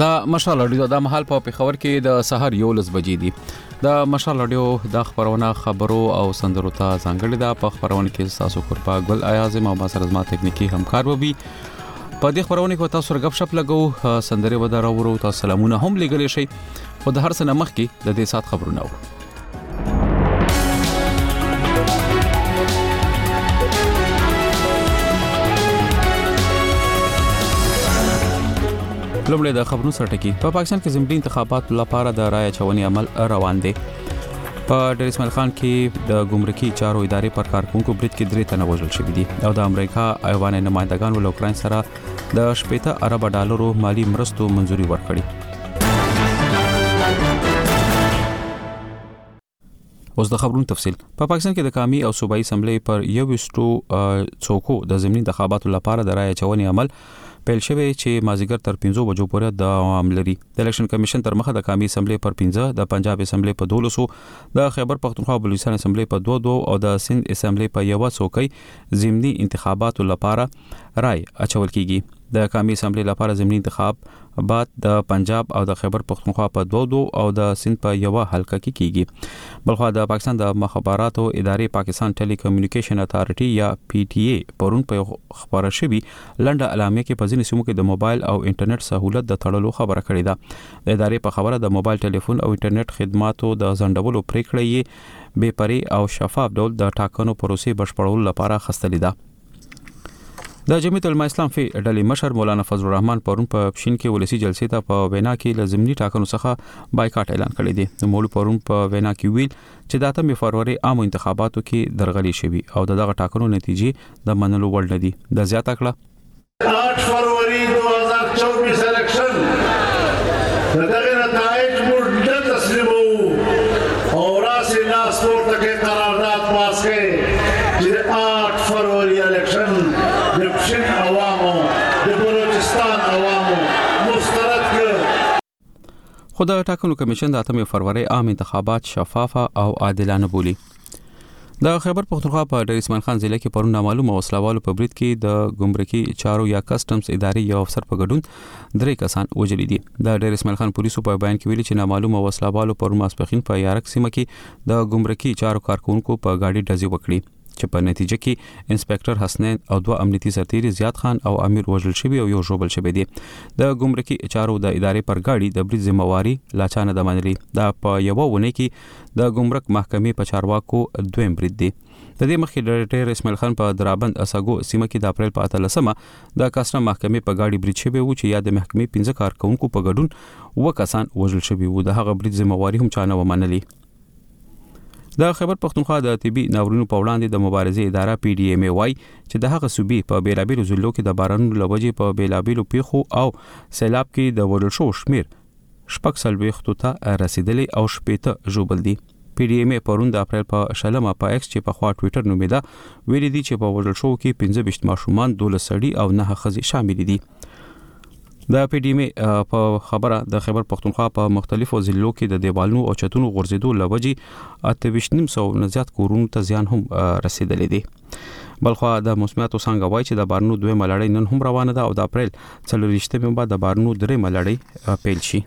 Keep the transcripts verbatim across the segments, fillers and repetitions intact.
دا مشال اډیو د محل په پیښور کې د سحر یو لس بجې دي. د مشال اډیو د خبرونه خبرو او سندرو ته ځانګړي ده. په خبرونه کې تاسو کورپا ګل اعظم او باسر ازما تکنیکی همکار وبي. په دې خبرونه کې تاسو رګب شپ لګو سندري ودا راوړو تاسو سلامونه هم لګلې شي. خو د هر څه نمخ کې د دې سات خبرونه و. لومړی د خبرونو سره ټکی. په پاکستان کې ضمني انتخابات لپاره د رای اچونې عمل روان دی. په ډیر اسماعیل خان کې د ګمرکي چارو ادارې پر کارکونکو برید کې درې تنه وژل شوي دي او د امریکا ایوان نمائندگان ول اوکرين سره د شپږ ارب ډالرو مالی مرستو منزوري ورکړي. اوس د خبرونو تفصیل. په پاکستان کې د قومي او صوبایي اسمبلی پر یو وستو څوکو د ضمني انتخاباتو لپاره د رای اچونې عمل پیل شوی چې مازیګر تر پنځه بجو پورې دوام لري. د الیکشن کمیشن تر مخه د قومي اسمبلی پر پنځه، د پنجاب اسمبلی په دولسو، د خیبر پختونخوا او بلوچستان اسمبلی په دوه دوه او د سند اسمبلی په یو څوکۍ ضمني انتخاباتو لپاره رای اچول کیږي. د قومي اسمبلی لپاره ضمني انتخاب بعد د پنجاب او د خیبر پختونخوا په دوه دوه او د سند په یو حلقه کې کیږي. بلخو د پاکستان د مخابراتو ادارې پاکستان ټيلي کمیونیکیشن اتارټي یا پی ټي اي پرون په خبره شوی لنډه اعلامیه کې په ځینې سیمو کې د موبایل او انټرنیټ سہولت د تړلو خبره کړې ده. د ادارې په خبره د موبایل ټلیفون او انټرنیټ خدماتو د ځنډولو پریکړه یې بے پرې او شفاف ډول د ټاکنو پروسې بشپړولو لپاره خستلې ده. د جمعیت العلماء اسلام فی ډلې مشر مولانا فضل الرحمن پرون په پښین کې ولسی جلسې ته په وینا کې لازمي ټاکنو څخه بایکاټ اعلان کړی دی. د مولوی پرون په وینا کې ویل چې د اتمې فروری عام انتخاباتو کې درغلي شوی او دغه ټاکنو نتیجې د منلو وړ نه دي. د زیاته کړه आठ फरवरी दो हज़ार चौबीस इलेक्शन दغه نتایج موږ د تسلیمو او راسي لاس پورته کې قرارداد پاس کړي چې आठ फरवरी इलेक्शन د پښین عوامو د بلوچستان عوامو مسترد کړ. خو د ټاکنو کمیشن د اتمې فروری عام انتخابات شفافه او عادلانه بولی. د خیبر پختونخوا په ډیر اسماعیل خان ضلع کې پرون نامعلومه وسلوالو په برید کې د ګمرکي چارو یا کسټمز ادارې یو افسر په ګډون درې کسان وژل دي. د ډیر اسماعیل خان پولیسو په بیان کې ویلي چې نامعلومه وسلوالو پرون ماسپخین په یارک سیمه کې د ګمرکي چارو کارکونکو په گاډي ډزې وکړي چې په نتیجه کې انسپکټر حسنین او دوه امنیتي سرتیري زیات خان او امیر وژل شوی او یو ژوبل شوی دي. د ګمرکي چارو د ادارې پر گاډي د برید ذمہواری لاچانه د منلي. دا په یو ونه کې د ګمرک محکمې په چارواکو دویم برید دی. د دې مخکې ډایرکټر اسماعیل خان په درابند اساګو سیمه کې د اپریل په اتلسمه د کاستم محکمې په گاډي برید شوی و چې یا د محکمې پنځه کارکونکو په ګډون و کسان وژل شوی وو. د هغه برید ذمہواری هم چانه ومنلي. د خیبر پختونخوا د طبي ناورینو په وړاندې د مبارزې اداره پی ډي ایم ای وايي چې د هغه صوبې په بیلابیلو ضلعو کې د بارانونو لوجې په بیلابیلو پیښو او سیلاب کې د وژل شو شمیر شپږ څلوېښتو ته رسیدلی او شپېته ژوبل دي. پی ډي ایم ای پرون د اپریل په شلمه په ایکس چې په خوا ټوئیټر نومیده ویلي دي چې په وژل شو کې پنځه ویشت ماشومان، دولس سړي او نه ښځې شامل دي. د پی ډي ایم ای په خبره د خیبر پختونخوا په مختلفو ضلعو کې د دیوالونو او چتونو غورځېدو لوجې اته ویشت نیم سو نه زیات کورونو ته زیان هم رسیدلی دی. بلخو د موسمیاتو څنګه وایي چې د بارنو دویمه لړۍ نن هم روانه ده او د اپریل څلورویشتمې بعد د بارنو دریمه لړۍ پیل شي.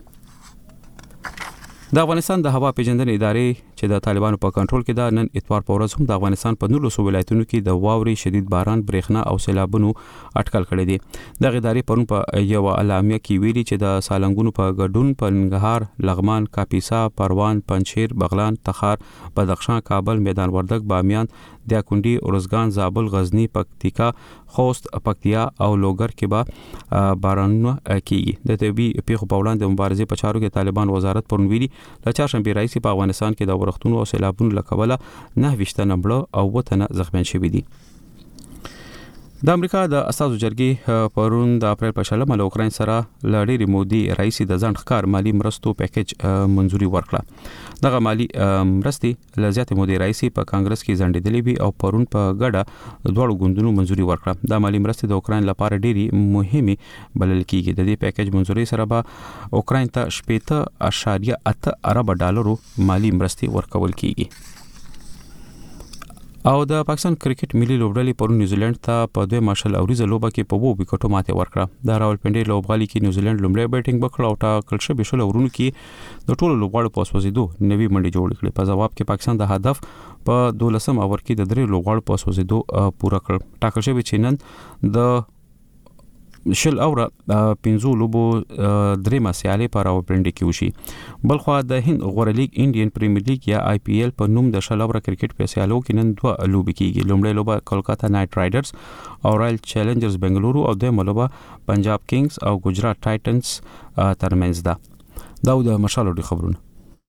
د افغانستان د هوا پیژندنې ادارې چې د طالبانو په کنټرول کې ده نن اتوار په ورځ هم د افغانستان په نولسو ولایتونو کې د واورې شدید باران، برېښنا او سیلابونو اټکل کړی دی. د ادارې پرون په یو اعلامیه کې ویلي چې د سالنګونو په ګډون په ننګرهار، لغمان، کاپیسا، پروان، پنجشیر، بغلان، تخار، بدخشان، کابل، میدان وردګ، بامیان، دیاکونډي، ارزګان، زابل، غزنی، پکتیکا، خوست، پکتیا او لوګر کې به بارانونه کیږي. د طبي پیښو په وړاندې مبارزې په چارو کې طالبان وزارت پرون ویلي له چهارشنبې راځي په افغانستان کې د ورښتونو او سیلابونو لکوله نه ویشت نه مړه او وطن زخمیان شوي دي. د امریکا د اساسو جرګې پرون د اپریل په شلمه له اوکرين سره لړېری مودي رئیس د ځنډ ښکار مالی مرستو پیکیج منزوري ورکړه. دغه مالی مرستې له زیاتې مودي رئیس په کانګرس کې ځنډېدلې وي او پرون په ګډه دوړو ګوندونو منزوري ورکړه. د مالی مرستې د اوکرين لپاره ډېری مهمه بلل کیږي. د دې پیکیج منزوري سره به اوکرين ته شپږ اعشاریه اته ارب ډالرو مالی مرستې ورکول کیږي. او د پاکستان کرکټ ملي لوبډلې پرون نیوزیلند ته په دوه مارشل اوریزه لوبه کې په وو وکټو ماته ورکړه د راولپنډي لوبغالي کې نیوزیلند لومړی بیټینګ وکړه او ټاکل شوی شل اورونو کې د ټولو لوبغاړو په وسوځېدو نوې منډي جوړ کړې په جواب کې پاکستان د هدف په دولسم اور کې د درې لوبغاړو په وسوځېدو پوره کړ ټاکل شوی چې نن د شل اوره پنځو لوبو درې مسیالې پر راولپنډي کې وشي بلخو د هند غوړ لیګ انډین پریمیر لیګ یا آی پی ایل په نوم د شل اوره کرکټ په سیالو کې نن دوه لوبې کیږي لومړی لوبه کولکاتا نایټ رایډرز او رایل چیلنجرز بنگلورو او دویمه لوبه پنجاب کینګز او ګجرات ټایټنز ترمنځ ده دا د مشال د خبرونه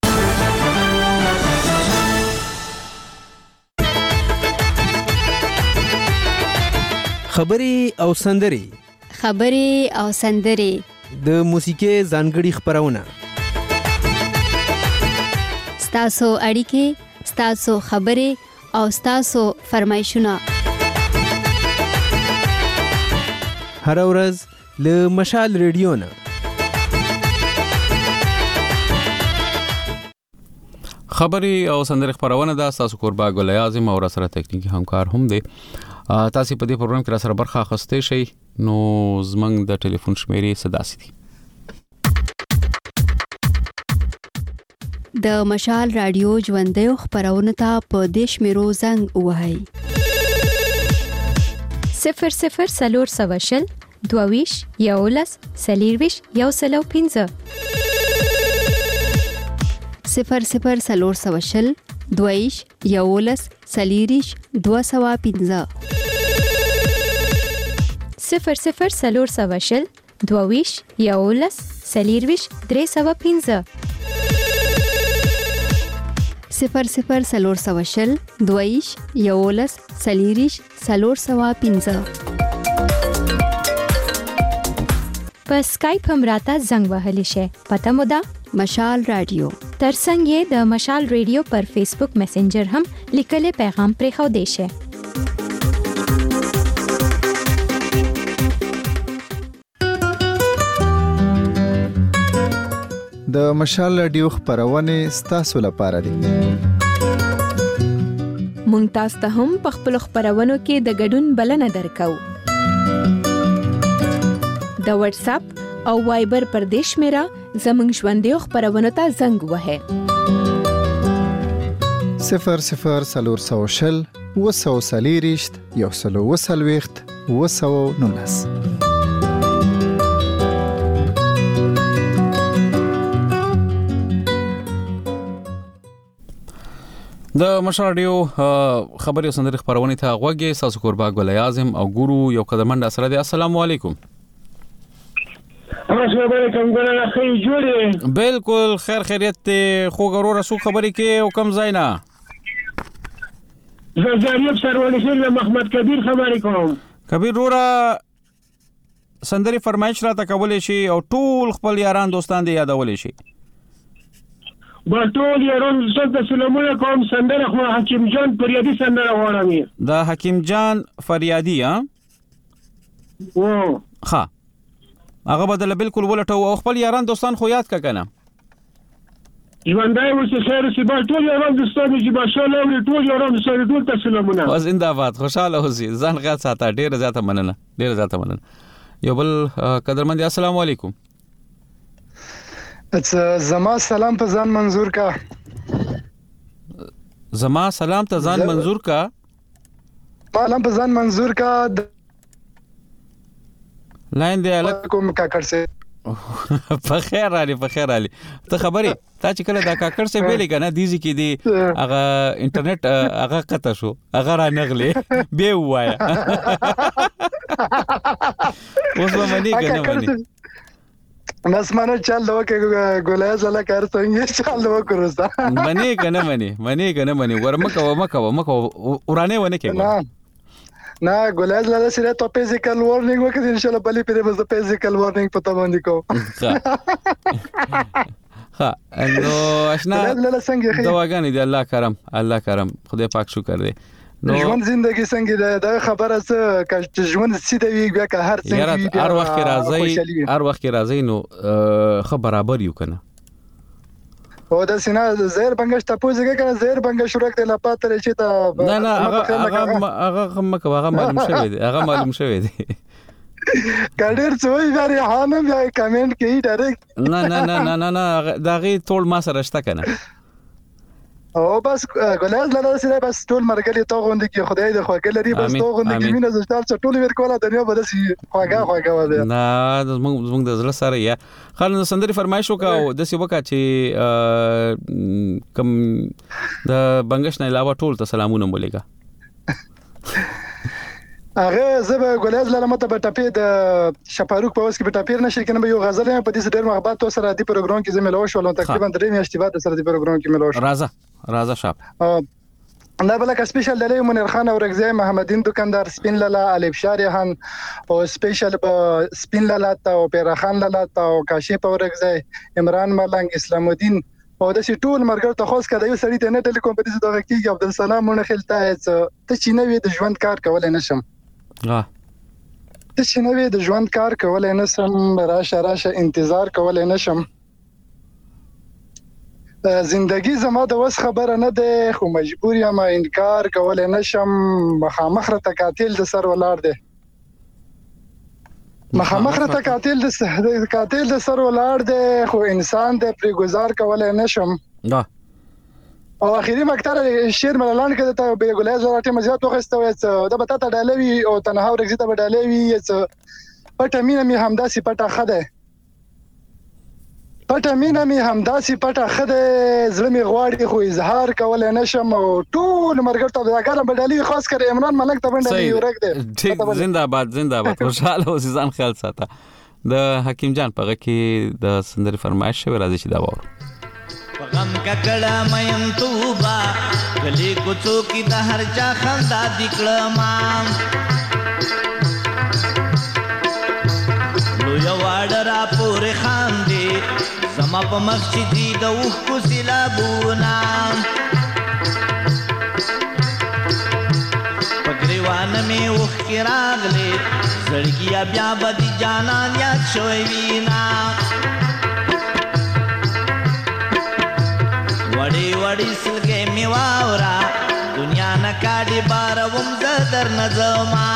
خبري او سندري خبري او سندري د موسیقي ځانګړي خبرونه ستاسو اړیکې ستاسو خبري او ستاسو فرمایشونه هر ورځ له مشال ریډیو نه خبري او سندري خبرونه دا تاسو قربا ګل اعظم او سره تکنیکی همکار هم دي تاسو په دې پروګرام کې را سره برخه اخیستئ شئ نو زمنګ د ټلیفون شمیرې صداسي دي د مشال رادیو ژوندې خبرونه ته په دیش میرو زنګ وهاي صفر صفر سلور سواشل دوویش یولس سلیرویش یو سلو پنځه صفر صفر سلور سواشل دوویش یولس سلیریش دو سوا پنځه صفر صفر سلور سواشل دوویش یولس سلیرویش درې سوا پنځه صفر صفر سلور سواشل دوویش یولس سلیریش سلور سوا پنځه په سکایپ هم راته زنګ وهلی شي پته مو ده مشال رادیو ترڅنګ یې د مشال ریډیو پر فیسبوک میسنجر هم لیکلي پیغام پرې خو دی شي د مشال رادیو خبرونه ستاسو لپاره دي مونږ تاسو ته هم په خپل خبرونو کې د ګډون بلنه درکو د واتس اپ او وایبر پر دیش میرا زمنګ ژوندې خبرونه ته زنګ وهه صفر صفر سلور سوشل وسو سلیریشت یو سلو وسلويخت وسو نونس د مشال رادیو خبري سندري خبرونه ته غوږی تاسو قربا ګل اعظم او ګورو یو قدمند سره دی السلام علیکم السلام علیکم ګورنه خیر جوړه بالکل خیر خیریت خو غرور رسو خبري کې او کم زینا زاریب سرولې شل محمد کبیر خبرې کوم کبیر رورا سندري فرمایش را تکولې شي او ټول خپل یاران دوستان دی یادولې شي بټول یاران زړه سلامونه کوم سندره خو حکیم جان فریادي سندره غواړم دا حکیم جان فریادي ها او ها هغه بدل بالکل ولټو او خپل یاران دوستان خو یاد کا کنه ژوندای وسه خیر سی بټول یاران دوستان چې ماشاءالله ټول یاران سره ټول سلامونه او زنده‌باد خوشاله اوسئ ځان غات ساته ډیر زیاته مننه ډیر زیاته مننه یو بل قدرمن السلام علیکم زما سلام په ځان منظور کا زما سلام ته ځان منظور کا سلام په ځان منظور کا لاین دی الک کوم کاکړ سے په خیر علي په خیر علي ته خبري تا چې کله دا کاکړ سے ویلې کنه دیزي کې دی هغه انټرنیټ هغه قطع شو هغه را نغلې به وایا اوس به منی کنه منی بس مانه چل لو کې ګولای زلا کار څنګه چل لو کروستا منی کنه منی منی کنه منی ورمکه ومکه ومکه ورانه ونه کې نه ګولای زلا سره ته فزیکل وارنینګ وکړي ان شاء الله بلې پیره بس فزیکل وارنینګ پتا باندې کو ها نو آشنا دواګانی دی الله کرم الله کرم خدای پاک شکر دی نو ژوند زندگی څنګه ده دا خبره څه چې ژوند سیده وي بیا که هر څنګه وي هر وخت راځي هر وخت راځي نو خبر برابر یو کنه او د سینا زهر بنگش تاسو څنګه زهر بنگش ورک د لپاره چې تا نه نه هغه هغه هغه مکه هغه معلوم شوی دی هغه معلوم شوی دی کډیر څوی غری هانم یا کمنټ کوي ډایرکټ نه نه نه نه نه دا غي ټول ما سره شته کنه او بس ګلاز لاله سره بس ټول مرګلي تو غوندي کې خدای دې خوګل لري بس تو غوندي کې مینه زړه ټول ور کوله دنیا بده سي خوګه خوګه وځه نه زموږ زموږ د زړه سره یا خلنو سندري فرمایش وکاو د سی وکا چې کم د بنگش نه علاوه ټول ته سلامونه مولېګا هغه زبه ګلاز لاله مته په ټپې د شپاروک په وس کې په ټپیر نشي کنه به یو غزل په دې ډېر محبت تو سره د پروګرام کې زميلو شول تقریبا درې میاشتې بعد سره د پروګرام کې ملو شو راځه راځه شاپ دا بل کا سپیشل دلی منیر خان او رغزی محمدین دکاندار سپین لالا الف شارحان او سپیشل سپین لالا تا او پیرا خان لالا تا او کاشف او رغزی عمران ملنګ اسلام الدین او د ټول مرګ ته خاص کړه یو سړی ته نه ټلیکوم په دې دغه کې عبد السلام مونږ خلته ته چې نوې د ژوند کار کولای نشم ها ته چې نوې د ژوند کار کولای نشم راشه راشه انتظار کولای نشم زندگی زما د وس خبره نه ده خو مجبور یم انکار کولای نشم مخامخ را تکاتل د سر ولاړ ده مخامخ را تکاتل د کاتل د سر ولاړ ده خو انسان د پری گزار کولای نشم دا او اخیری مکتر شیر ملالان کده ته به ګلای زراټه مزیات وخسته وې دا به تا ډالوي او تنها ورګزي ته ډالوي پټه مینه می همداسي پټه خده پټه مینه می همداسي پټه خده زړه می غواړي خو اظهار کولای نشم او ټول مرګ ته دا ګرم ډالوي خاص کر عمران ملک ته باندې ورګ ده ټیک زنده باد زنده باد خوشاله او ځان خیال ساته د حکیم جان پغه کې د سندري فرمایش شوی راځي چې دا وره غم ککړه مېم توبا کلی کوڅو کې د هر چا خندا دکړه ما لو یو اډرا پورې خان دې زما په مسجد د اوخ کو سیلابونا پګریوان مې اوخ کې راغلې زړګیا بیا بدی جانان یاد شوي وینا وړي وړي سلګې می واورا دنیا نه کاډي باروم زدر نظما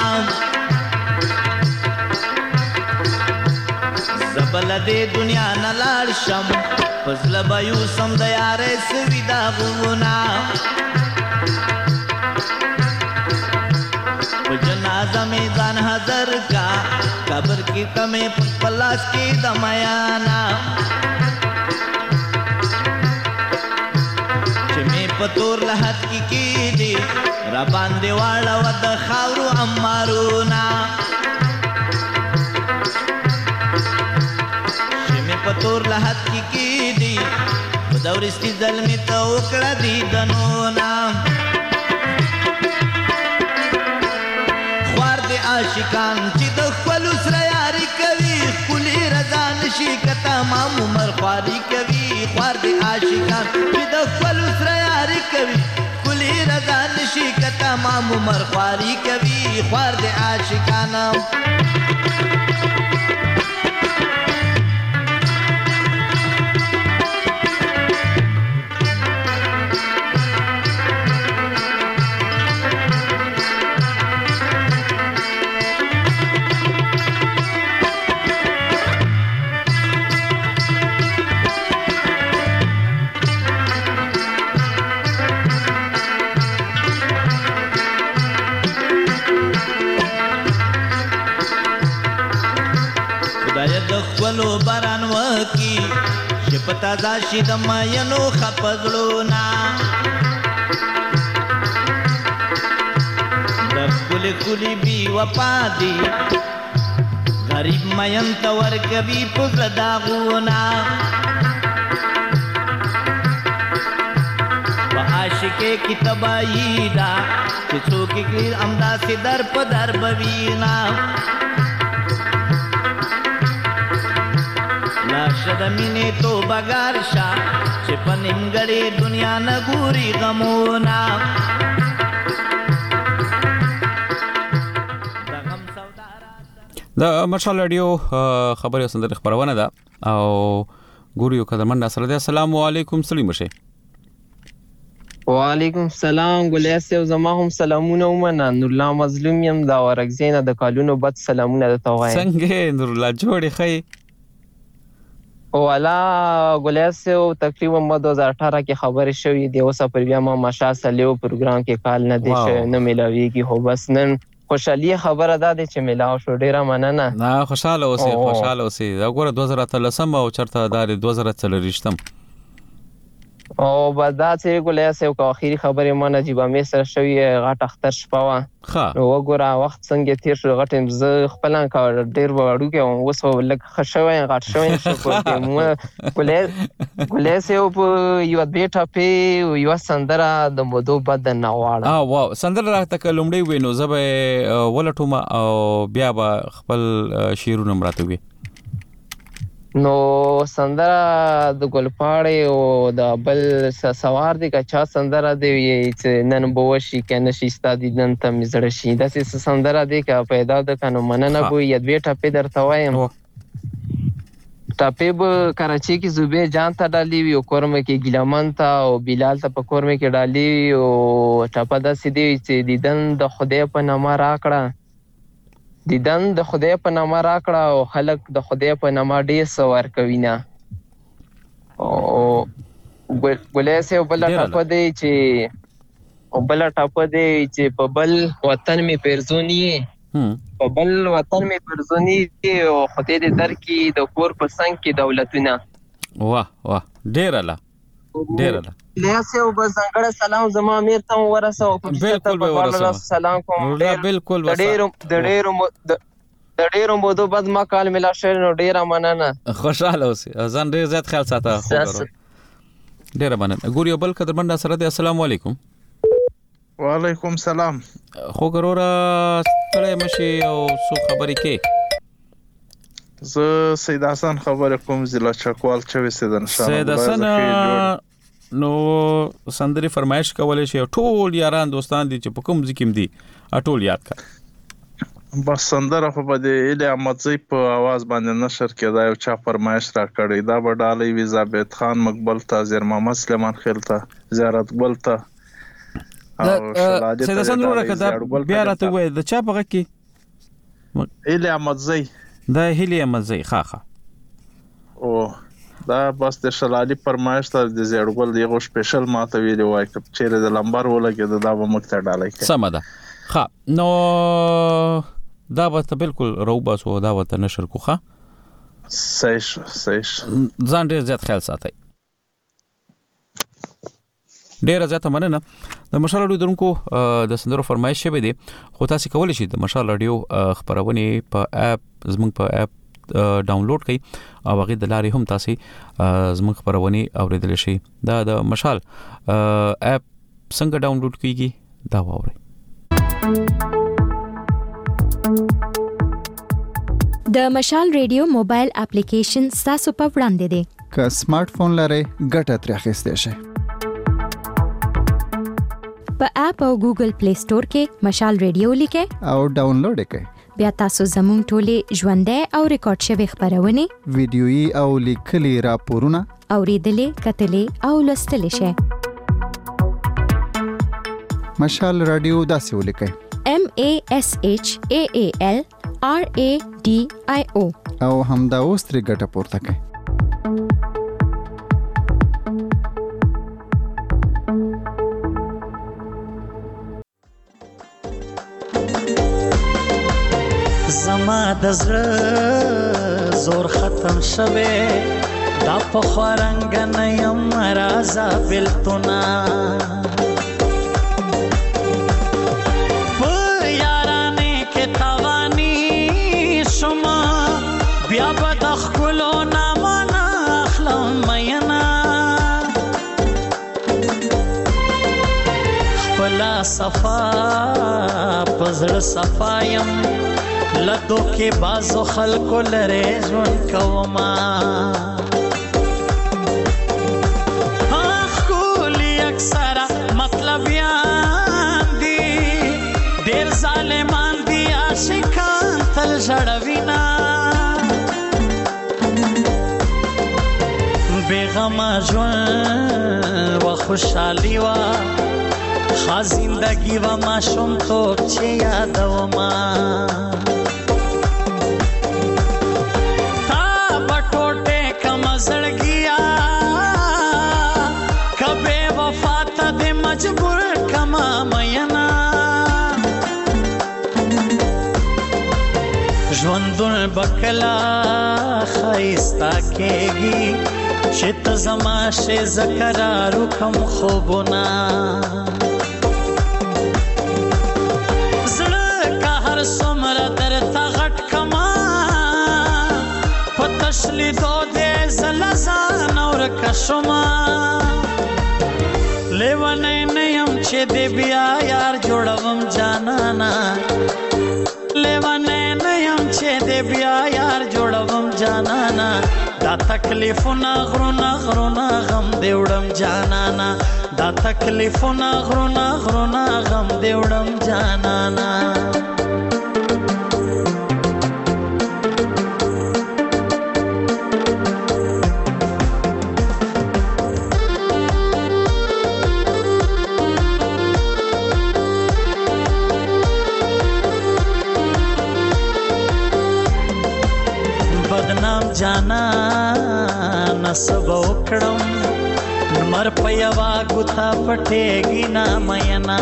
زبل دې دنیا نه لاړ شم فضل بيو سم د یارې سویدا غونا په جنازه می ځان حاضر کا قبر کې تمه پلاس کې دمانا پتور لحد کی کی دی را باندې واړه ود خاورو امارونا شمه پتور لحد کی کی دی بدورستی ظلمی ته وکړه دی دنونا خوار دی عاشقان چې د خپل سره یاري کوي کلی رضا نشي کته مام عمر خواري کوي خوار دی عاشقان چې د خپل سره کوي کلی رضا نشي کته مام عمر خواري کوي خوار د عاشقانه ولو باران وکی شپتا زاشي د ماینو خپزلونا د کلی کلی بي وپا دي غریب ماین تا ورکوي پزړه داغونا په عاشقې کی تباہی دا چې څوک کې امدا سي در په در بوینا شد مینه تو بغار شا چې پنیمګړې دنیا نه ګوري غمونا د مشال رادیو خبري سندره خبرونه ده او ګورو یو قدرمن سره دی. السلام علیکم سلیم شه. وعلیکم السلام ګلیاس او زما هم سلامونه ومنه. نور الله مظلوم يم دا ورغزینه د کالونو بد سلامونه د توغای. څنګه نور الله جوړې خې؟ والا ګلیاس او تقریبا ما دو هزار اठारह کې خبرې شوې دی. اوس پر بیا ما ماشا سلیو پروګرام کې کال نه دی شو نه ملاويږي. هو بس نن خوشالي خبره ده چې ملاو شو. ډیره مننه. نه خوشاله اوسې خوشاله اوسې. دا ګوره دو هزار اتلس او چرته دار دو هزار اتلس او بعد دا چې ګلیاس او کو اخیری خبره ما نجيب امیر سره شوې غټ اختر شپه وا. نو وګوره وخت څنګه تیر شو. غټم ز خپل کا ډیر وړو کې اوس ولک خښوي غټ شوی شو په مو ګلیاس ګلیاس او یو بیٹا په یو سندره د مودو بد نه واړه. اه واو سندره راته کلمړې وینو زبې ولټوم او بیا به خپل شیرونه مراته وي. نو سندره د ګلپاړې او د بل سوار دی کا چا سندره دی چې نن بوشي کنه شي ستادي نن ته مزړه شي. د سې سندره دی کا پیدا د کنه مننه بو ید بیٹا په درته وایم. ټاپې به کراچي کې زوبې جان ته ډالي وي او کورمه کې ګلمن ته او بلال ته په کورمه کې ډالي او ټاپه د سې دی چې دیدن د خدای په نامه راکړه. دیدن د خدای په نامه راکړه او خلک د خدای په نامه ډېر څه ورکوي نه. او ګلیاس یو بله ټاپه دی چې او بله ټاپه دی چې په بل وطن مې پیرزوني په بل وطن مې پیرزوني او خدای دې درکړي د کور په څنګ کې دولتونه. واه واه ډېر اله ډېر اله. ګلیاس یو بس ځانګړی سلام زما امیر ته ورسوه. بالکل به ورسوه. سلام کوم. بالکل د ډېرو د ډېرو د ډېرو مودو بعد ما کال ملا شوی نو ډېره مننه. خوشاله اوسې. ځان ډېر زیات خیال ساته. ډېره مننه. ګور یو بل قدرمن سره دی. السلام علیکم. وعلیکم سلام. خو ګروره ستړی مشي او څو خبرې کې. زه سید حسن خبر کوم ضلع چکوال چوي سیدن شاه. سید حسن نو سندري فرمایش کولای شي. ټول یاران دوستان دي چې په کوم ځکیم دي ټول یاد کړه. بس سندره خو به د الی احمدزی په आवाज باندې نشر کېدا یو چا فرمایش را کړی. دا به ډالۍ وی زابط خان مقبل ته زیر محمد سلیمان خیل ته زیارت ګل ته او شلاده. سید حسن ورو کړه بیا راته وای د چا په کې الی احمدزی دا هلی احمدزی خاخه. او دا بس د شلالي فرمایش ته د زیړګل دیغه سپیشل ماته ویلی وای چې چیرې د لمبر ولګي دا به مکته ډالای کی. سم ده. ها نو دا به بالکل روباس او دا وته نشر کوخه. صحیح صحیح. ځان ډیر زیات خیال ساتي. ډیر زیات مننه. د مشال رادیو درونکو د سندرو فرمایش شوی دی. خو تاسو کولی شئ د مشال رادیو خبرونه په اپ زموږ په اپ ډاونلوډ کړئ او هغه د لارې هم تاسو زموږ خبرونه اوریدل شئ. دا د مشال اپ څنګه ډاونلوډ کیږي دا واورئ. د مشال رادیو موبایل اپلیکیشن تاسو په وړاندې دی. که سمارټ فون لرئ ګټه ترې اخیستئ شئ. په اپ او ګوګل پلی سٹور کې مشال رادیو لیکئ او ډاونلوډ کړئ. بیا تاسو زموږ ټولې ژوندۍ او ریکارډ شوی خبرونه ویډیويي او لیکلي راپورونه اوریدلې کتلې او لوستلې شئ. مشال رادیو داسې ولیکئ. M A S H A A L R A D I O او همدا اوس ترې ګټه پورته کړئ. زما د زړه زور ختم شوه دا په خورنګ نه یم رازا بلتونا په یارانه کې توانی شما بیا به د خپلو نامه نه اخلم مینا خپلا صفا پزړه صفایم لدو کې بازو خلکو لره ژوند کوما اخ کولی اکثر مطلب یان دی ډیر ظالمان دی عاشقان تل ژړوینا خوشحالی وا خاص زندگی و ما شوم تو چې یادو ما تا بټوټه کم زړګیا کبه وفا ته دې مجبور کما مینا ژوندون بکلا خایستا کېږي چې ته زما شې زکرارو کم خوبونه زړه کا هر څومره درته غټ کما په تش لیدو دې زله ځان ورکه شومه لیونی نه یم چې دې بیا یار جوړوم جانانا لیونی نه یم چې دې بیا یار جوړوم جانانا دا تکلیفونه غرونه غرونه غم دې وړم جانانا دا تکلیفونه غرونه غرونه غم دې وړم جانانا जाना नसब उकड़म मर पयवा गुथा पटेगी ना मयना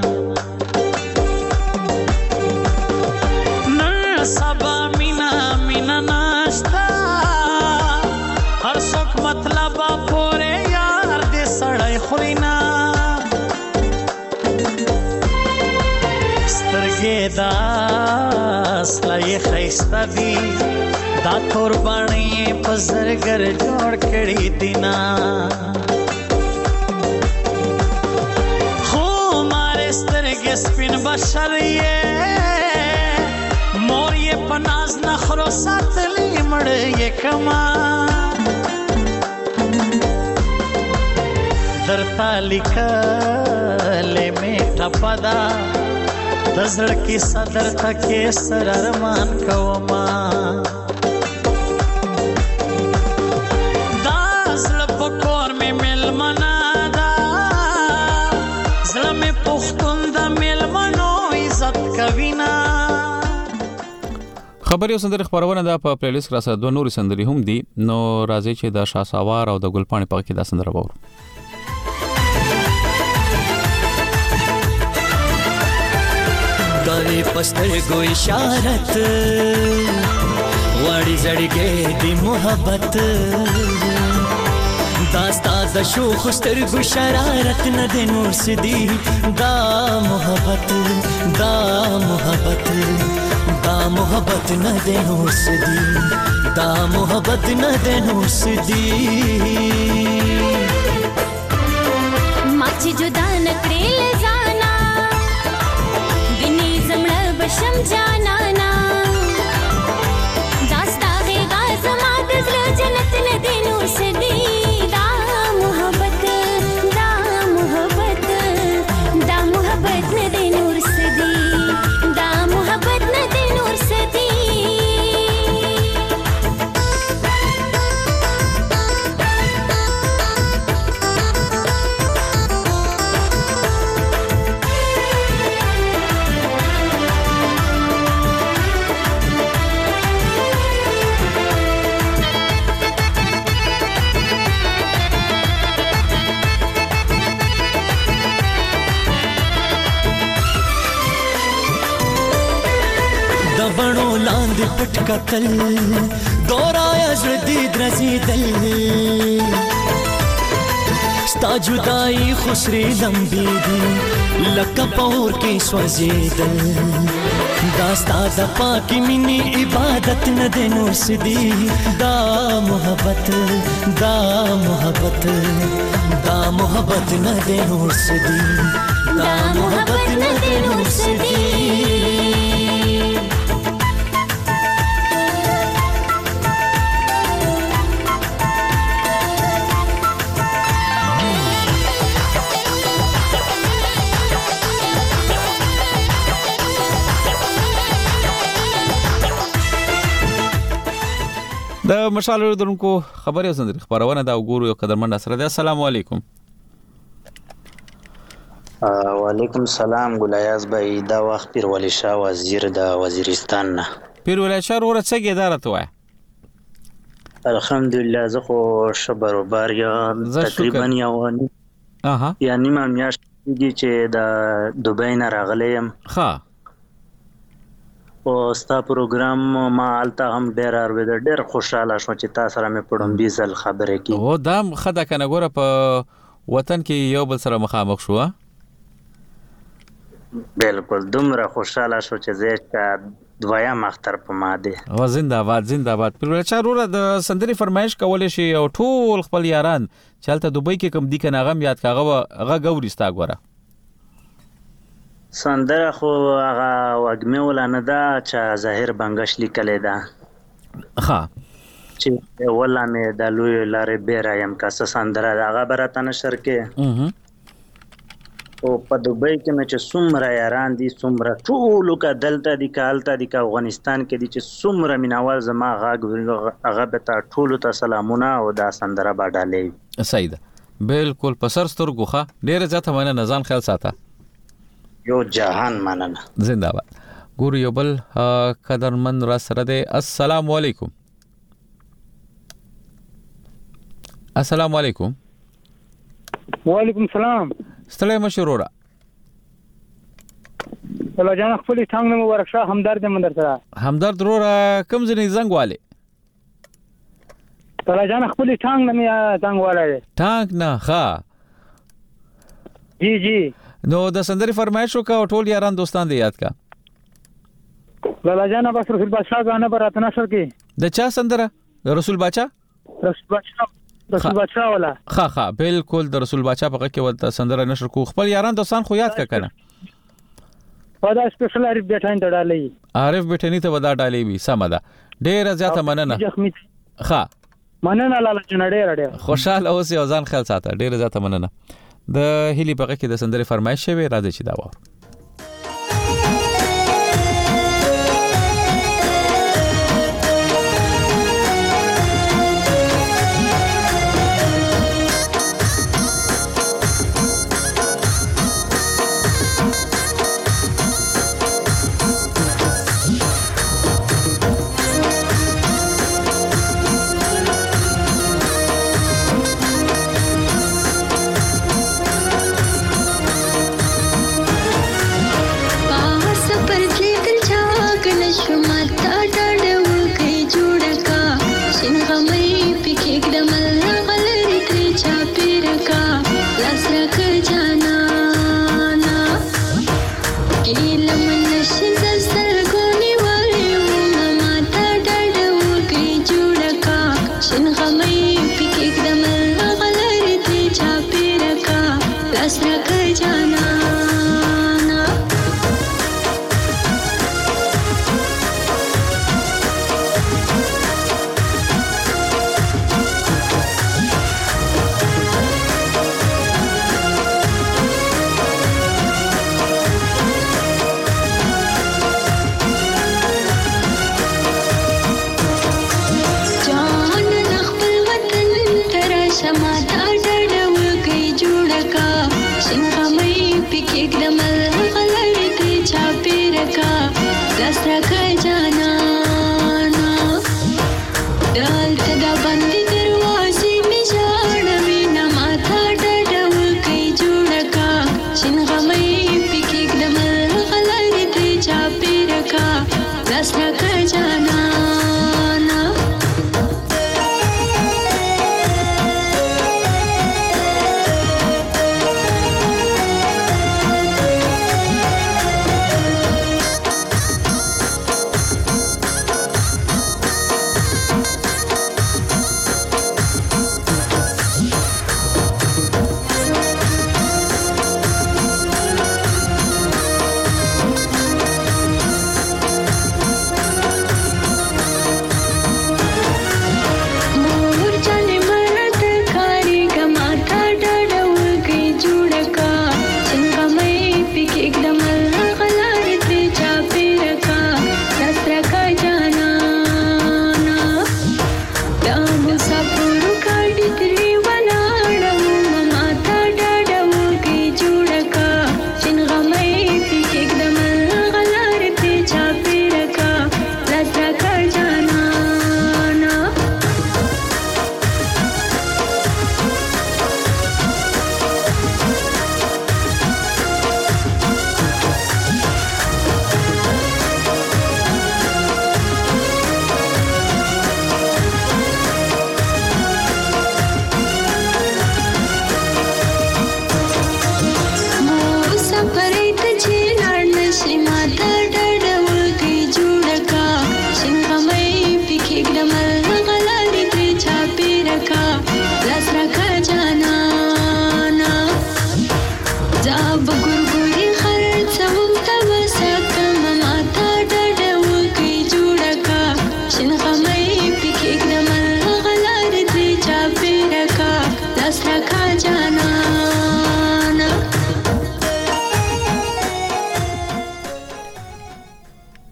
न सबा मीना मीना नाश्ता हर सुख मतलब पोरे यार दे सड़ाई खुरीना स्तरगे दास लाई खैस्ता दी دا تور باڼې په زرګر جوړ کړي دینا خو ماره سترګې سپین بشر یې مور یې په ناز نخرو ساتلې مړ یې کما درته لیکلې مې ټپدا د زړه کې صدر تکې سر ارمان کوما خبري او سندري خبرونه ده په پلی لیست راځه دوه نوري سندري هم دي نو راځي چې د شاساوار او د ګلپاڼي په کې دا سندره وورو गावे पस्तर गो इशारत वाड़ी जड़गे दी मोहब्बत दास्ता द शो खुस्तर गो शरारत न दे नूर सिदी दा मोहब्बत दा मोहब्बत दा मोहब्बत न दे नूर सिदी दा मोहब्बत न दे नूर सिदी माची जुदा नकड़े जाना बिनी जमड़ा बशम जाना ना दास्ता है गाज़मा दज़ल जन्नत न दे नूर सिदी दा मोहब्बत दा मोहब्बत दा मोहब्बत न दे नूर सिदी दा मोहब्बत न दे नूर सिदी बड़ो लांद पटका कल दोराया जदी द्रजी दल स्ता जुदाई खुसरी लंबी दी लका पौर के स्वजे दल दास्ता दा पाकी मिनी इबादत न दे नूर सिदी दा मोहब्बत दा मोहब्बत दा मोहब्बत न दे नूर सिदी दा मोहब्बत न दे नूर सिदी د مشال درونکو خبري سندري خبرونه دا وګورو یو قدرمن سره ده. السلام علیکم. وعلیکم سلام ګلایاز بھائی، دا وخت پیر ولی شاه وزیر د وزیرستان نه. پیر ولی شاه ور څه کې اداره وای؟ الحمدلله زه خو شبر وبار یا تقریبا یو اها یا نیمه میاشت دي چې د دوبۍ نه راغلی یم. ها او ستا پروګرام ما الته هم ډیر اورید، ډیر خوشاله شوم چې تاسو سره مې پړم بیزل خبرې کی. او دا خدای کنه ګوره په وطن کې یو بل سره مخامخ شو. بالکل دومره خوشاله شو چې زه دوايا مختر په ماده او زنده‌باد زنده‌باد. پر چاروره د سندري فرمایش کول شي او ټول خپل یاران چالت دوبۍ کې کم دي کنه غم یاد کاغه هغه غوري ستا ګوره سندره خو هغه وګمه ولانه دا چې ظاهر بنگش لیکل دا. ها چې ولانه د لوی لارې بیرایم کاسه سندره هغه برته نشر کې او په دوبۍ کې مې چې څومره یاران دي څومره ټولو کا دلته دي کالته دي کا افغانستان کې دي چې څومره مینوال زما غاګ هغه به ته ټولو ته سلامونه او دا سندره باډالې. صحیح ده بالکل په سر سترګو ښه ډېر زیاته مننه نزان خیال ساته. یو جهان مننه. زنده‌باد. ګور یو بل قدرمن را سره ده. السلام علیکم. السلام علیکم. وعلیکم السلام. ستړی مشروره الله جان خپل څنګه نو ورکشه همدرد مندر سره همدرد روره کوم ځنی زنګ والے الله جان خپل څنګه نه زنګ والے ټانک نه ښا جی جی نو د سندري فرمایش وکاو ټول یاران دوستان دې یاد کا الله جان بس رسول بادشاہ غانه پر اتنا سر کې د چا سندره رسول بادشاہ رسول بادشاہ رسول بادشاہ والا ها ها بالکل د رسول بادشاہ په کې ولته سندره نشر کو خپل یاران دوستان خو یاد کا کنه پدا سپیشل عارف بیٹھاین ته ډالې عارف بیٹھنی ته ودا ډالې وی سمدا ډېر زیاته مننه ها مننه لاله جن ډېر ډېر خوشاله اوسې او ځان خیال ساته ډېر زیاته مننه. د هلي په کې د سندري فرمایش شوی راځي چې دا و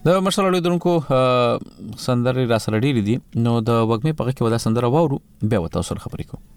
د مشر لیدونکو سندرې را سره ډېری دي نو د وګمې په کې ودا سندره واورو بیا وتا سره خبرې کوو.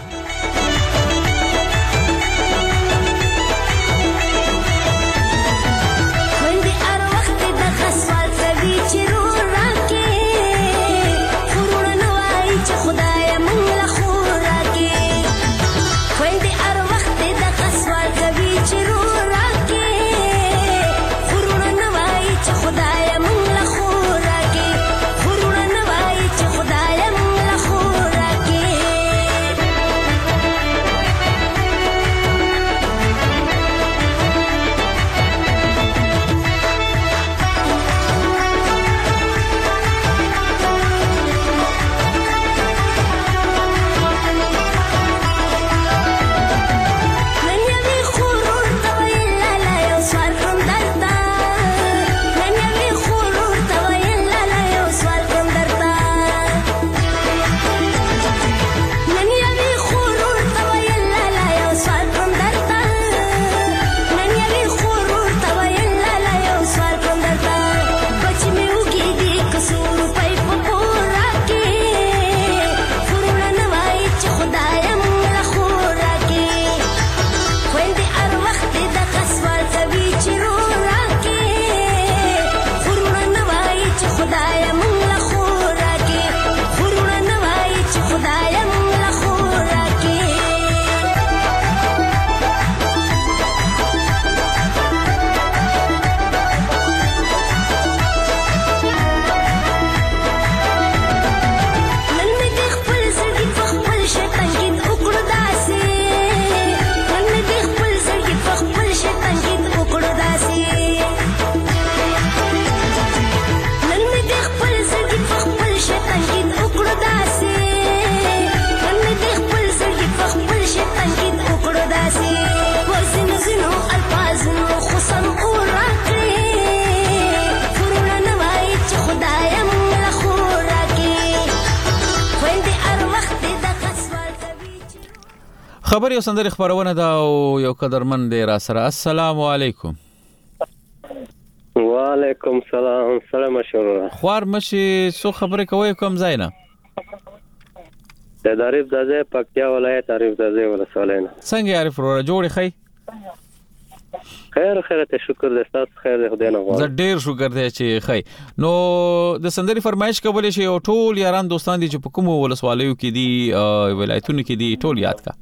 خبر یو سندري خبرونه دا او یو قدرمن دی را سره. السلام علیکم. وعلیکم سلام. سلام مشوره خوار مشي سو خبره کوي کوم زینا د تعریف دځه پکتیا ولایت تعریف دځه ولسوالینه څنګه عارف ورو جوړی خی خیر خیر ته شکر دې تاسو خیر دې خدای نه غواړم. زه ډیر شکر دې چې خی نو د سندري فرمایش کولې شي او ټول یاران دوستان دي چې په کوم ولسوالیو کې دي ولایتونو کې دي ټول یاد کا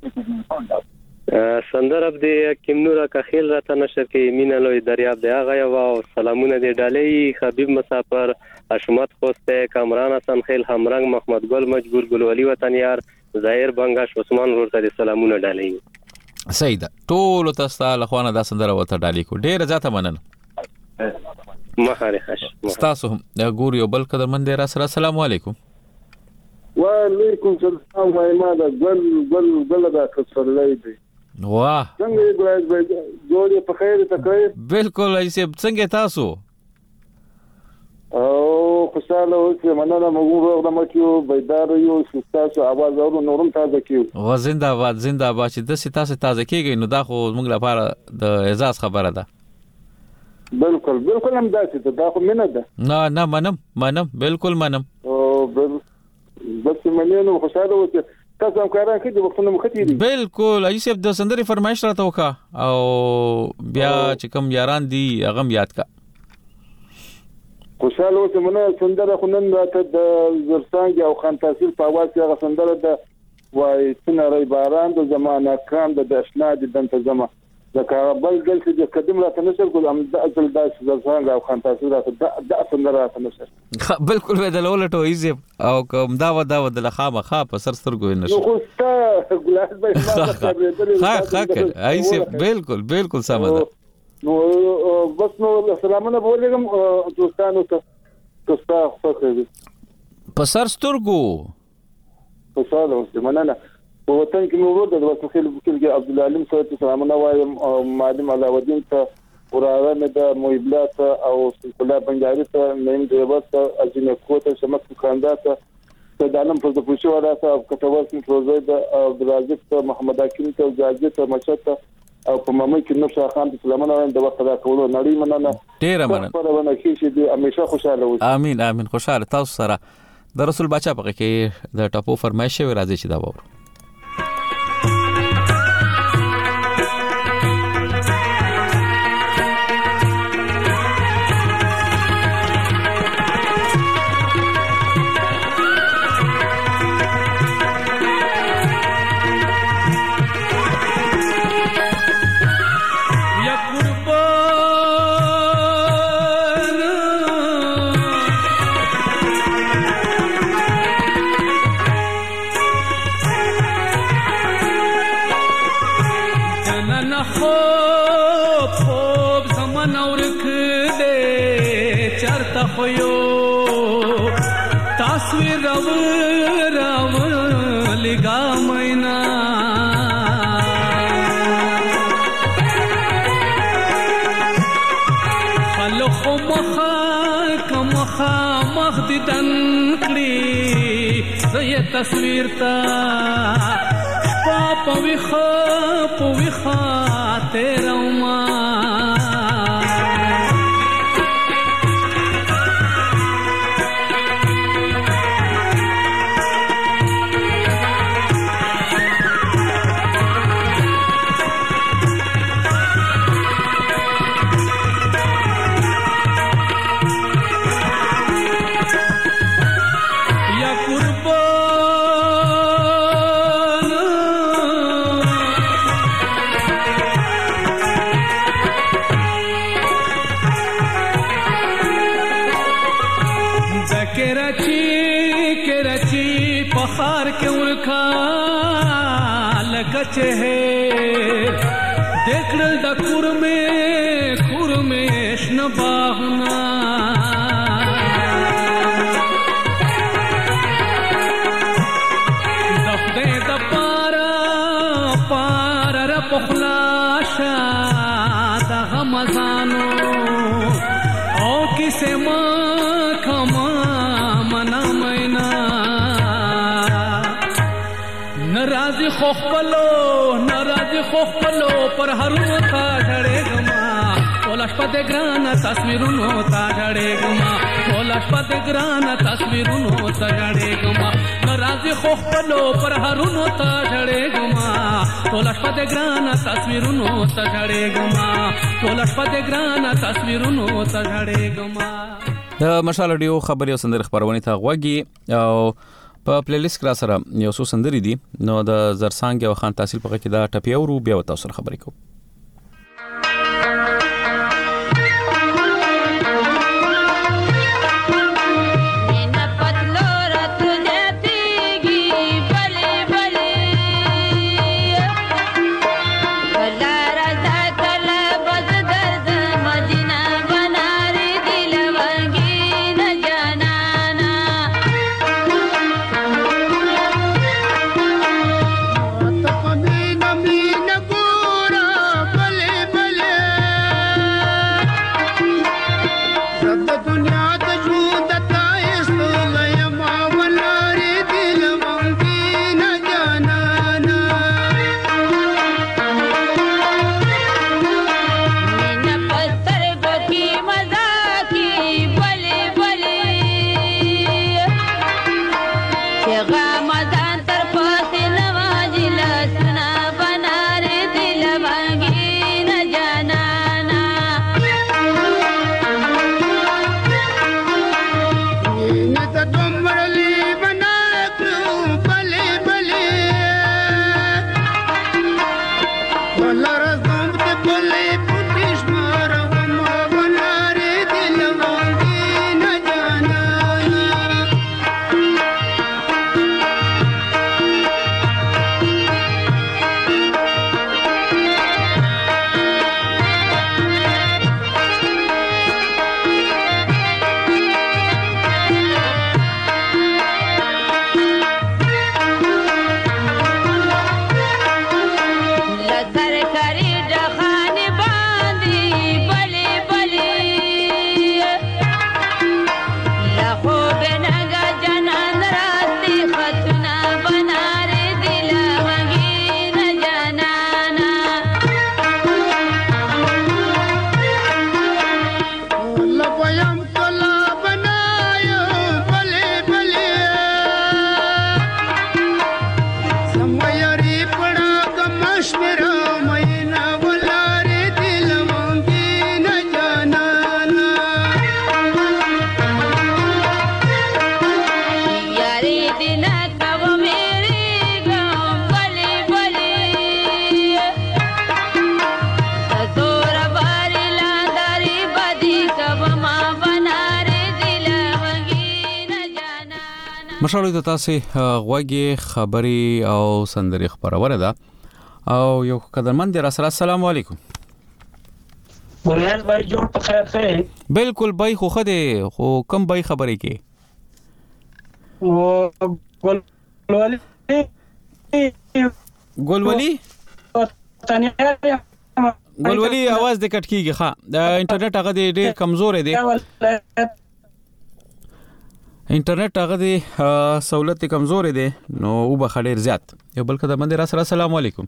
سندرب دې کیمنورا کخیل راته نشر کې مینالوی دریاب دی هغه یو سلامونه دې ډالۍ حبیب مسافر اشمت خوسته کامران حسن خیل همرنګ محمد ګل مجبور ګلولی وطن یار ظاهر بنگاش عثمان ورته سلامونه ډالۍ. سیدا ټول تاسو له خوانه دا سندره وته ډالۍ کو ډیر ځاته مننه. مخاره خش تاسو هم د ګور یو بل قدرمن دی را سره. السلام علیکم. وعلیکم السلام وایما دا ګل ګل ګل دا څلای دی. واه څنګه ګلای جوړې په خیر ته کوي. بالکل ایسه څنګه تاسو او خوشاله اوسه مننه موږ روغ مچو بيدار یو تاسو आवाज اورو نورم تازه کیو. و زنده باد زنده باد چې د تاسو تازه کیږي نو دا خو موږ لپاره د اعزاز خبره ده. بالکل بالکل هم داسې ته دا خو مننه ده. نه نه منم منم بالکل منم. او بس مننه خوشاله اوسه تاسو هم کاران کې د وختونو مخې دي. بالکل ایسه د سندري فرمایش راته وکا او بیا چې کوم یاران دي هغه یاد کا. خوشاله اوسه مننه سندره خو نن راته د زرسانګ او خان تحصیل په اواز کې هغه سندره ده وای څنګه باران د زمانہ کام د اشنا د دنت زما د کابل ګل چې د قدم راته نشر کوم د اصل د زرسانګ او خان تحصیل راته د سندره راته نشر. بالکل به د لولټو ایزه او کوم دا و دا و د لخامه خا په سر سترګو نشر. نو خو ستا ګلاس به ما خبرې ها ها ایسه بالکل بالکل سم ده. نو بس نو سلامونه بولم دوستانو ته تاسو خو خو په سر سترګو په ساده اوسه مننه په وطن کې مو ورته د وسخیل کې عبد العلیم صاحب سلامونه وایم او معلم علاودین ته وراره مې د مویبلات او سلطلا بنجاری ته نیم دی واسطه اجنه کوته شمک خاندات ته د عالم پر د پوښتنه راته او کتابت پروژه د عبد الرزاق محمد حکیم ته جاجي ته مشته او په مامي کې نور شاه خان سلامونه وایم د وخت دا کولو نړۍ مننه ډیر مننه پرونه کې چې همیشه خوشاله اوسئ. امين امين خوشاله تاسو سره د رسول بچا په کې د ټاپو فرمایش وی راځي چې دا وره تصویر راو راو لگا مینا خلق مخا کمخا مخددن کلی زی تصویر تا پاپا ویخا پویخا تیرا ما चेहर देखल द कुर में कुर में शनबाहुना दफदे द पारा पारा र पखलाशा द हमजानो ओ किसे मां खमा मना मैना नाराज खोखलो नाराज खोखलो पर हरुनो था ढड़े गमा पोलाश पदे ग्राना तस्वीरुनो था ढड़े गमा पोलाश पदे ग्राना तस्वीरुनो था ढड़े गमा नाराज खोखलो पर हरुनो था ढड़े गमा पोलाश पदे ग्राना तस्वीरुनो था ढड़े गमा पोलाश पदे ग्राना तस्वीरुनो था ढड़े गमा د مشال ډیو خبري او سندر خبرونه ته غوږی او په پلی لیست کرا سره یو څو سندري دي نو د زرسانګ او خان تحصیل په کې دا ټپی او بیا تاسو سره خبرې کوم. Mina, mina, pura. مشالو ته تاسو غوږی خبري او سندري خبرونه ده او یو قدرمن دی رسول السلام علیکم ګلال بھائی جوړ په خیر خیر بالکل بھائی خو خده خو کم بھائی خبرې کې او ګلولی ګلولی ګلولی आवाज د کټ کیږي ښا د انټرنیټ هغه ډېر کمزور دی انټرنیټ هغه دی سہولت کمزور دی نو او به خډیر زیات یو بل کده باندې راسره السلام علیکم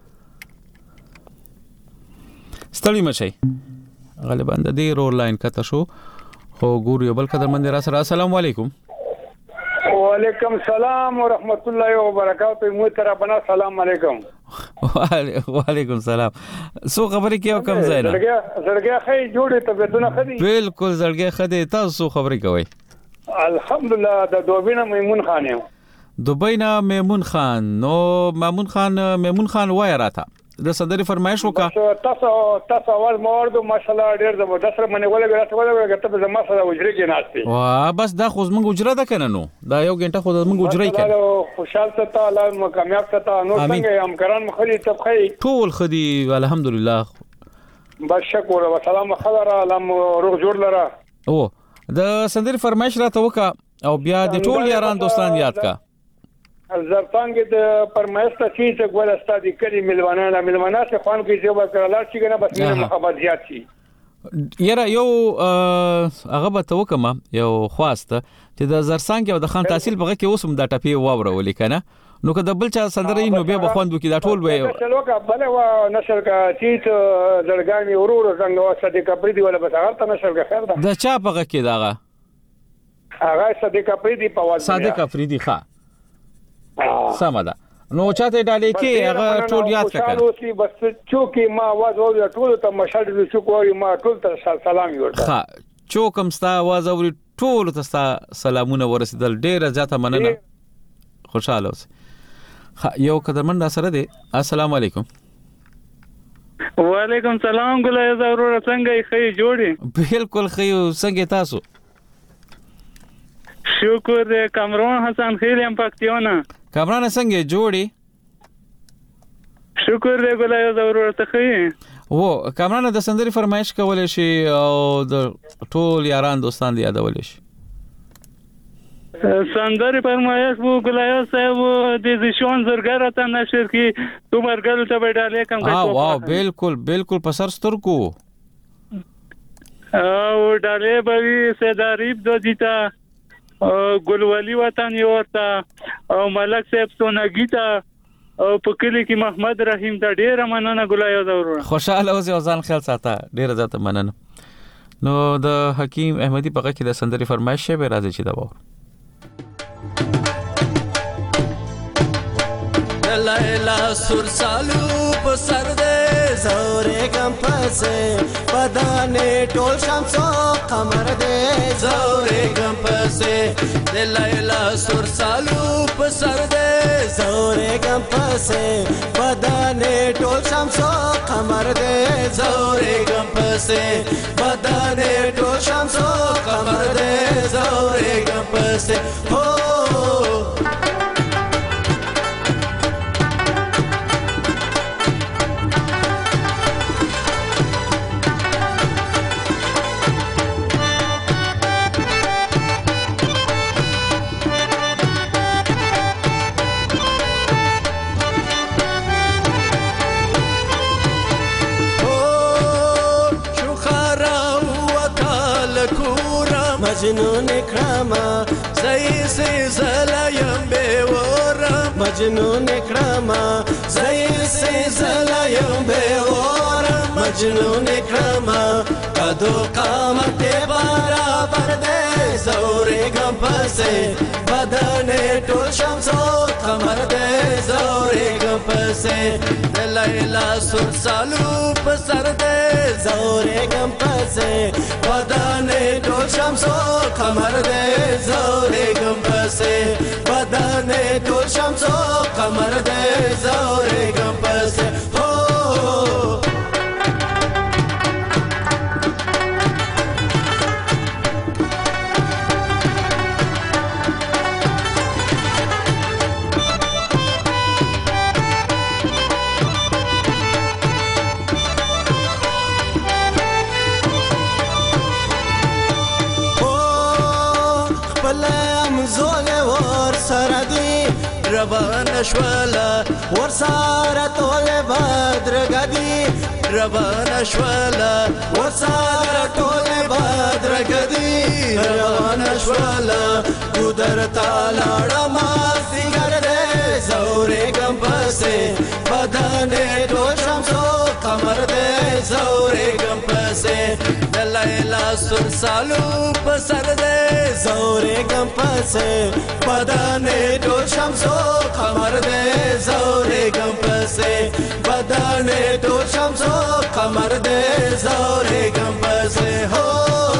ستړي مشي غالبا د دې رول لاین کته شو خو ګور یو بل کده باندې راسره السلام علیکم وعلیکم السلام ورحمت الله وبرکاته محترم سلام علیکم وعلیکم السلام سو خبرې کې کم ځای نه زړګي زړګي خې جوړې طبيعتونه خدي بالکل زړګي خدي تاسو خبرې کوي الحمدلله د دوبۍ نه میمون خان یم دوبۍ نه میمون خان نو میمون خان میمون خان وای راته د صدري فرمایش وکړه تاسو تاسو اول مورد ماشاءالله ډېر زبردست منه ولې غلطه ولې غلطه زما سره وجري کې ناشتي وا بس دا خو زمونږ وجره ده کنه نو دا یو غنټه خو زمونږ وجري کې خوشحال ته الله مکمل ته نو څنګه هم کران مخري تبخي ټول خدي الحمدلله بس شکر او سلام خبر علم روح جوړ لره او د صدري فرمایش راته وکړه او بیا د ټول یاران دوستان یاد کا زرتانګ د پرمایسته چې څنګه ول استاد کلی ملوانه نه ملوانه څخه خوان کې جو وکړل چې کنه بس مینه محبت زیات شي یاره یو هغه به توکم یو خواسته چې د زرسانګ او د خان تحصیل بغه کې اوسم د ټپی واورولې کنه نو که د بل چا سندري نو بیا بخوند وکي دا ټول به چلو کا بل و نشر کا چې زړګانی ورور څنګه صدیق افریدي ولا بس هغه ته نشر کا خیر ده د چا بغه کې داغه هغه صدیق افریدي په واځي صدیق افریدي ښا سمدا نو چاته ډالې کې هغه ټول یاد کړه اوسې بس چوکي ما आवाज اوري ټول ته مشال د شکواري ما ټول ته سلام ورته ها چوکم ستا आवाज اوري ټول ته سلامونه ورسېدل ډېر زیاته مننه خوشاله اوسه یو قدرمن سره دی السلام علیکم وعلیکم السلام ګلای زورور څنګه خې جوړي بالکل خې څنګه تاسو شکر دې کامران حسن خیل ام پکتیونه کامران څنګه جوړي شکر دې ګلای زورور ته خې وو کامران د سندري فرمایش کولای شي او د ټول یاران دوستان دی یادول شي سندري فرمایش وو ګلای صاحب د ځشون زرګر ته نشر کی تو مرګل ته وډالې کم کوي واو بالکل بالکل په سر ستر کو او ډالې بوي سیداریب دو دیتا ګلولی وطن یو ورته او ملک صاحب سونګیتا او په کلی کې محمد رحیم ته ډیره مننه ګلای ضرور خوشاله اوسه ځان خیال ساته ډیره زیاته مننه نو د حکیم احمدی په کې د سندري فرمایش به راځي چې دا وو لیلا سر سالو په سر دې زورې کم پسې پدانې ټول شمسو قمر دې زورې کم پسې لیلا سر سالو په سر دې زورې کم پسې پدانې ټول شمسو قمر دې زورې کم پسې پدانې ټول شمسو قمر دې زورې کم پسې هو مجنون کرما زئی سے زلایم بے ورا مجنون کرما زئی سے زلایم بے ورا مجنون کرما کدو قامت برابر دے زورے گم پسے بدن ټول شمسو قمر دے زورے گم پسے لیلا سر سالو پسر دے زورے گم پسے بدن ټول شمسو قمر دے زورے گم پسے بدن ټول شمسو قمر دے زورے گم پسے ہو روان شولا ورساره ټول بدرګدي روان شولا ورساره ټول بدرګدي روان شولا ګودر تالاړه ما سنگر دې زورې ګم پسې بدن ټول شمسو قمر دې زورې ګم پسې د لیلا سر سالو پسر دې زورې ګم پسې بدن ټول شمسو قمر دې زورې ګم پسې بدن ټول شمسو قمر دې زورې ګم پسې هو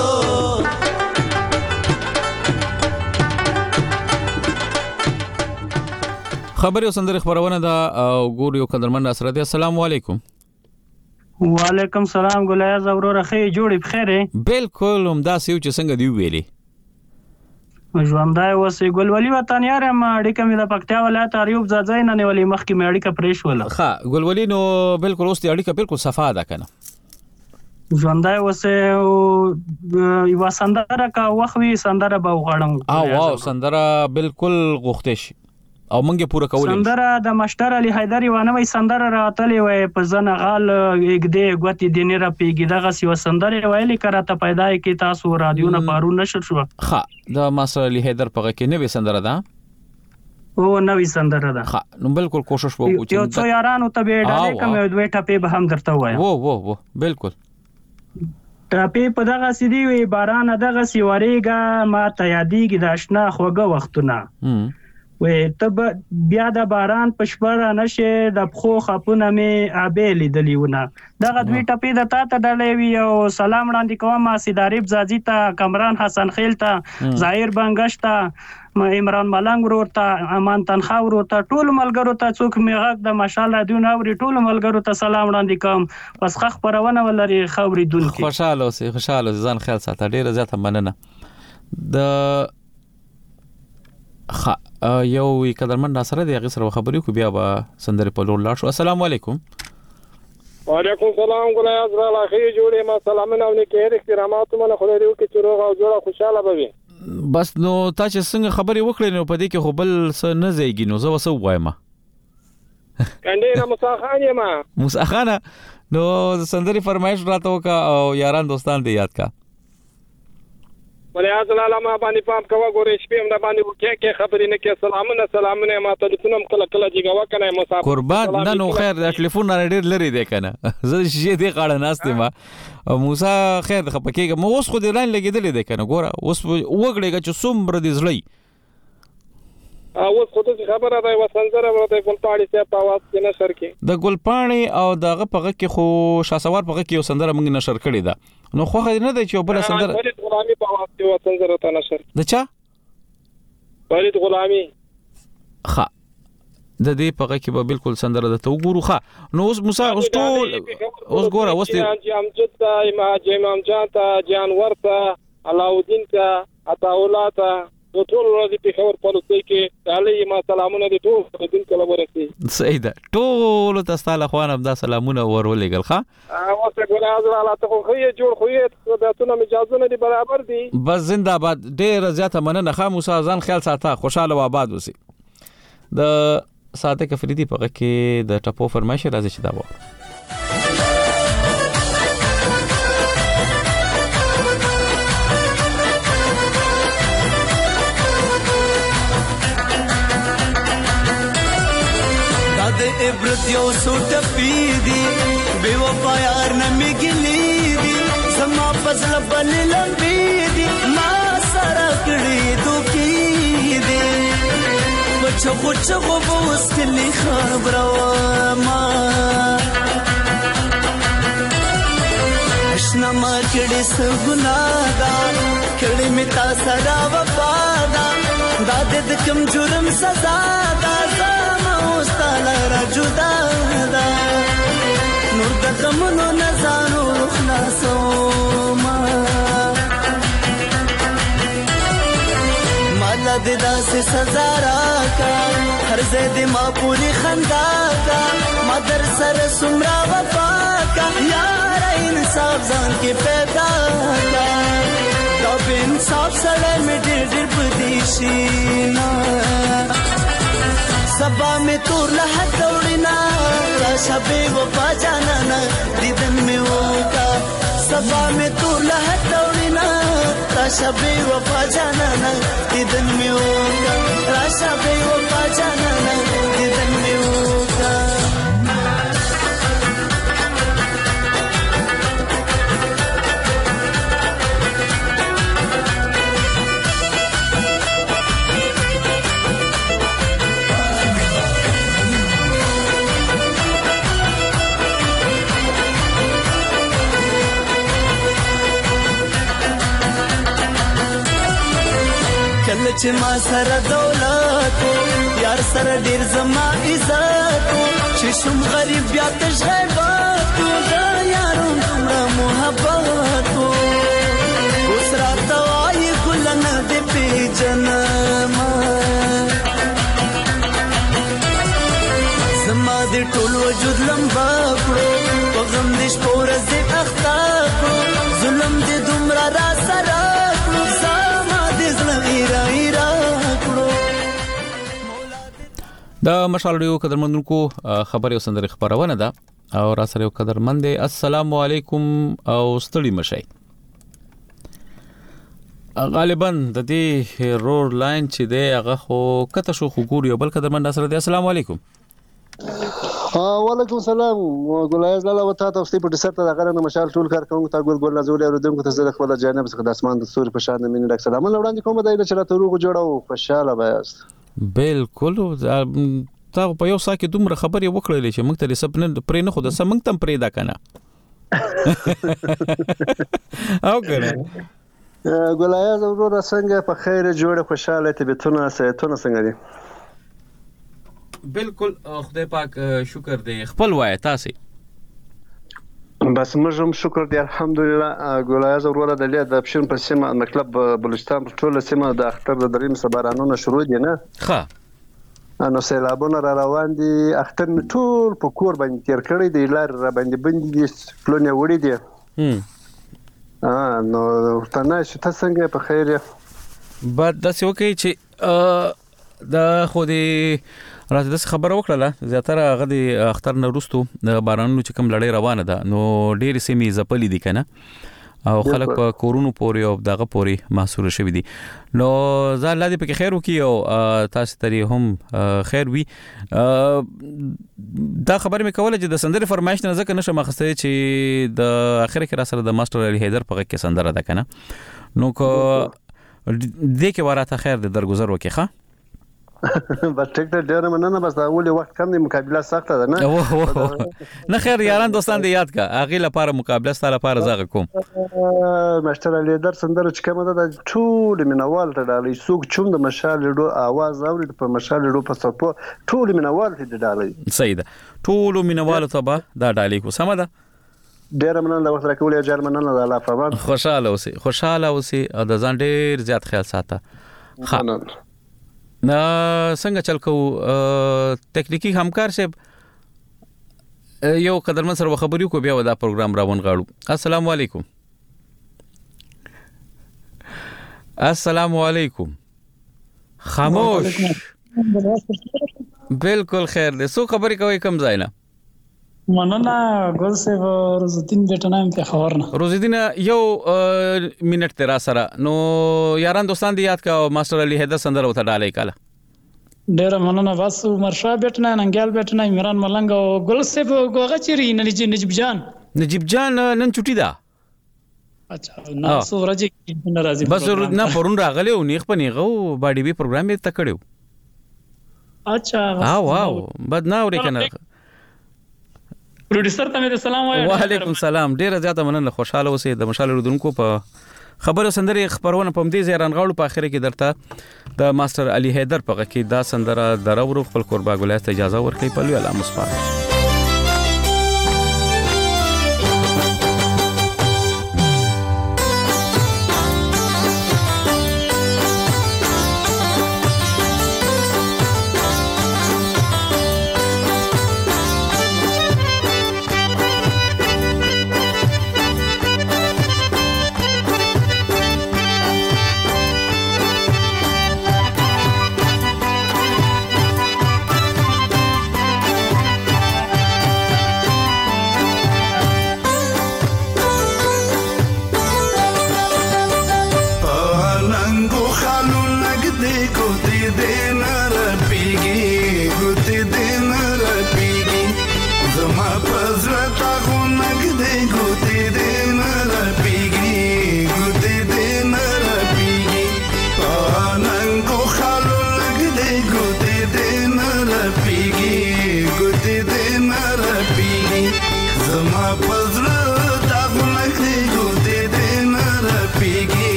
خبري او سندري خبرونه دا ګور یو قدرمن سره دي. السلام علیکم. وعلیکم سلام ګلایز اورور خې جوړې بخیره. بالکل هم دا سیو چې څنګه دی ویلي ژوندای وسې ګلولي وطن یار ما اړیکه مې د پکتیا ولایت اریوب ځای نه نیولې مخکې مې اړیکه پرېښ ولا ها ګلولي نو بالکل اوس دې اړیکه بالکل صفا ده کنه ژوندای وسې یو سندره کا وخوي سندره به وغړم او واو سندره بالکل غوښتش او منګه پوره کولې سندره د مشتر علي حیدری وانه سندره راتلې وای په زنه غال یګدې غوتی دینه را پیګی دغه سی سندره ویلې کراته پیدا کی تاسو رادیو نه پارو نشر شو ها د مشتر علي حیدر په کې نوې سندره ده او نوې سندره ده ها نو بالکل کوشش وکړو چې یو څو یارانو ته به ډالې کوم دوی ټپې به هم درته وایم وو وو وو بالکل ټپې په دغه سیدی وی باران دغه سی وریګه ما ته یادېږي د آشنا خوګه وختونه وې تب بیا د باران پښپره نشه د خو خپونه می ابې لیدلیونه دغه دوی ټپې د تا ته ډلې وی او سلام وړاندې کوم سیداریب زازی ته کمران حسن خیل ته ظاهر بنگش ته عمران ملنګ ورته امان تنخوا ورته ټول ملګرو ته څوک میغه د ماشالله دیونه اوري ټول ملګرو ته سلام وړاندې کوم پس خخ پرونه ولري خوري دل کې خوشاله اوسې خوشاله ځان خیال ساته ډیره زیاته مننه د خ یو قدرمن ناصر دی هغه سره خبرې کو بیا به سندره په لور لاړ شو. السلام علیکم. وعلیکم السلام ګلای ازرا لاخي جوړې ما سلامونه او نیکه احترامات مونږ خو لري چې روغ او جوړه خوشاله بوي بس نو تا چې څنګه خبرې وکړې نو په دې کې خو بل څه نه زیږي نو زه وسو وایم کنده نه مصاخان یم مصاخانه نو سندري فرمایش راته وکا او یاران دوستان دې یاد کا ولې ازلا لما باندې پام کوا ګورې شپې هم باندې وکې کې خبرې نه کې سلامونه سلامونه ما ټلیفون کله کله جګه وکنه مسافر قربان نه نو خیر د ټلیفون نه ډېر لري دی کنه زه شې دې قاړه ناشته ما موسی خیر د خپکیګه مو اوس خو دې لاین لګیدلې دی کنه ګوره اوس وګړېګه چې څومره دې زړی اوس خو ته خبره ده وسنځره ورته ګلپاړي څه په आवाज کې نشر کې د ګلپاړي او دغه پغه کې خو شاسوار پغه کې یو سندره موږ نشر کړی ده نو خو نه دی چې بل سندره ولید غلامي په आवाज کې وسنځره ته نشر د چا ولید غلامي ښه د دې پغه کې به بالکل سندره ده ته وګورو ښه نو اوس موسی اوس ټول اوس ګوره اوس دې امجد ته امام جان ته جانور ته علاؤالدین ته عطا الله ته ټول ورځې په خبر پلوځي کې علي ما سلامونه دي ټول دین کله ورسي صحیح ده ټول تاسو له خوان هم دا سلامونه ورولېګل ښا او څه ګل ازر الله ته خو یې جوړ خو یې د تاسو اجازه نه دي برابر دي بس زنده باد ډېر زیاته مننه خا موسی ځان خیال ساته خوشاله و آباد وسی د ساده کفریدي په کې د ټپو فرمایش راځي چې دا و د عبرت یو سوټ پیدي بے وفا یار نه میګلی دي سما فضل بل لمبي دي ما سره کړي دوکي دي بچو بچو په وسکلي خبره ما اشنا ما کړي سګنادا کړي می تا سره وفا دا د کوم جرم سزا دا ستاله جدا دا نور د غمونو نزانو خلاصو ما مالا د داسې سزا راکا هر ځای د ما پوری خندا کا ما در سره سمرا وفا کا یار انصاف ځان کې پیدا کا دا به انصاف سره مې ډېر ډېر بدیشي نا سبا میں تور لحد دوڑنا راشا بے وفا جانانا دیدن میں ہوگا سبا میں تور لحد دوڑنا راشا بے وفا جانانا دیدن میں ہوگا راشا بے وفا جانانا دیدن میں ہوگا کله چې ما سره دولت یار سره ډیر زما عزت چې شم غریب بیا تشغیبات دا یارو دومره محبت اوس راته وایي ګل نه دې پیژنم زما دې ټول وجود لمبا کړو په غم دې شپه ورځ دې اخته کړو ظلم دې دومره را سره د مشالډیو قدرمنونکو خبر یو سندري خبرونه ده او را سره یو قدرمن دی السلام علیکم او ستړي مشي غالبا د دې روډ لاین چې دی هغه خو کته شو خو ګور یو بل قدرمن سره دی السلام علیکم وعلیکم السلام ګلایز لاله وتا تاسو په ډیسر ته دغه نه مشال ټول کار کوم تا ګل ګل نازول اوردونکو ته زه خپل جانب څخه د اسمان د سوري په شان مين ډک سلام وړاندې کوم دای چې راته روغ جوړو خوشاله بایاست بالکل تا په یو ساکه دومره خبرې وکړلې چې موږ ته سب نه پرې نه خو د سم موږ تم پرې دا کنه او کنه ګلایز ورور څنګه په خیر جوړه خوشاله طبيعتونه صحتونه څنګه دي بالکل خدای پاک شکر دی خپل وای تاسو بس موږ هم شکر دی الحمدلله ګلایز ورور د لید د پښین په سیمه مکتب بلوچستان په ټوله سیمه د اختر د دریم سبارانونو شروع دي نه ښه نو سیلابونه را روان دي اختر می ټول په کور باندې تیر کړی دی لار را باندې بندي دي پلونه وړي دي هم ا نو ورته چې تاسو څنګه په خیر بعد د څه وکي چې د خو دې راځي د خبره وکړه زیاتره هغه د اختر نه وروسته د بارانونو چې کوم لړۍ روانه ده نو ډېر سیمې زپلې دي کنه او خلک په کورونو پورې او دغه پورې محصور شوي دي نو زه الله دې پکې خیر وکړي او تاسو ترې هم خیر وي دا خبره مې کوله چې د سندرې فرمایش نه ځکه نشم اخسته چې د اخر کې را سره د ماستر علي حیدر په کې سندره ده کنه نو کو دې کې وراته خیر د درگذر وکړي ښه بس ټیک ته ډیر مننه بس دا اول وخت کم دی مقابله سخته ده نه نه خیر یاران دوستان دې یاد کا اغه لپاره مقابله ستاره لپاره زغ کوم ماشتر لیدر سندره چې کومه ده ټول مینوال ته ډالې سوق چوم د مشال ډو आवाज اوري په مشال ډو په سپو ټول مینوال ته ډالې صحیح ده ټول مینوال ته به دا ډالې کو سم ده ډیر مننه د وخت راکولې جار مننه د الله په امان خوشاله اوسې خوشاله اوسې او د ځان ډیر زیات خیال ساته ها نا څنګه چل کو ټیکنیکی همکار صاحب یو قدرمن سره خبرې کو بیا ودا پروګرام راون غاړو السلام علیکم السلام علیکم خاموش بالکل خیر دې سو خبرې کوي کم ځای نه مننه ګل صاحب روزدین بیٹنایم ته خبرنه روزدین یو منټ تیرا سره نو یاران دوستان دی یاد کا ماستر علي حیدر سندره وته ډالې کاله ډیر مننه بس عمر شاه بیٹنا ننګال بیٹنا عمران ملنګ او ګل صاحب غوغه چیرې نجیب جان نجیب جان نن چټي دا اچھا نو سورج کې ناراضي بس نه پرون راغله او نیخ پنیغه باډي وی پروګرام یې تکړو اچھا ها واو بد نه اوري کنه پروډوسر ته مې سلام وایي وعلیکم السلام ډیر زیاته مننه خوشاله اوسې د مشال رودونکو په خبره سندري خبرونه پم دي زیران غاړو په اخر کې درته د ماستر علي حیدر په کې دا سندره درو خپل قربا ګولای ته اجازه ورکړي په لوی علامه مصفا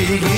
تیریږي